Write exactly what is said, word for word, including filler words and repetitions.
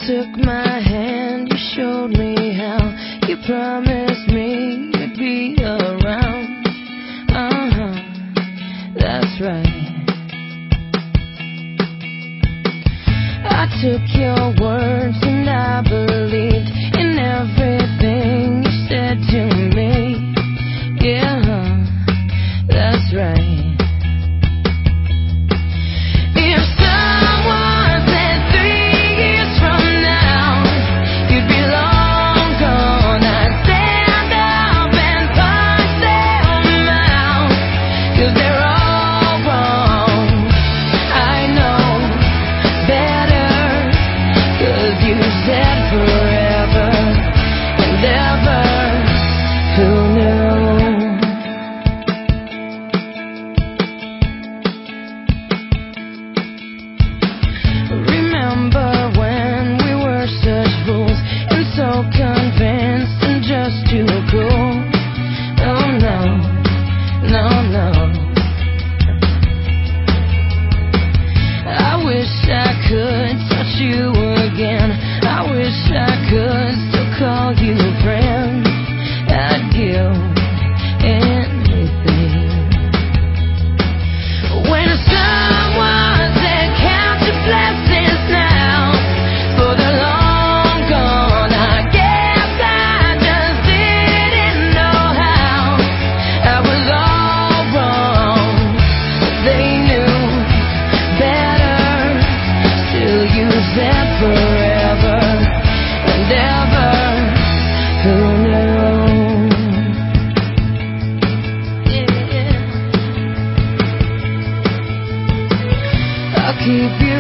took my hand, you showed me how. You promised me you'd be around. Uh-huh, that's right. I took your words and I believed in everything you said to me. Yeah, that's right. Convinced and just too cool. Oh no, no, no. I wish I could touch you again. I wish I could still call you a friend. I'd give anything. When someone said count your blessings now, for the long gone, I forever and ever, who knew? Yeah. I'll keep you